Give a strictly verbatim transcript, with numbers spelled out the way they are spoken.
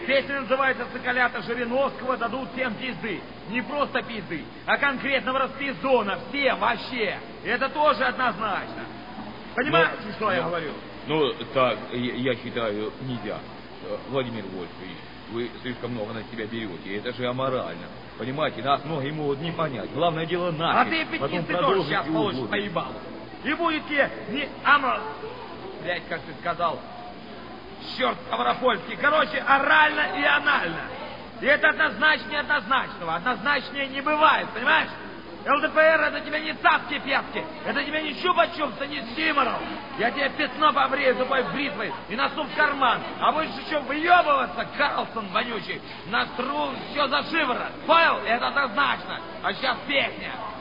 Песня называется «Соколята Жириновского дадут всем пизды». Не просто пизды, а конкретного распиздона. Всем вообще. Это тоже однозначно. Понимаете, но, что но, я говорю? Ну, так, я, я считаю, нельзя. Владимир Вольфович, вы слишком много на себя берете. Это же аморально. Понимаете, нас многие могут не понять. Главное дело наше. А ты, пятницы, тоже сейчас получишь поебалу. И будет тебе не амор... Блять, как ты сказал... Черт, Ставропольский. Короче, орально и анально. И это однозначнее однозначного. Однозначнее не бывает, понимаешь? ЛДПР это тебе не цапки-пятки. Это тебе не чупа-чупсы, не стиморов. Я тебе пятно побрею зубой бритвой и носу в карман. А будешь еще выебываться, Карлсон вонючий, настру все за шиворот. Понял? Это однозначно. А сейчас песня.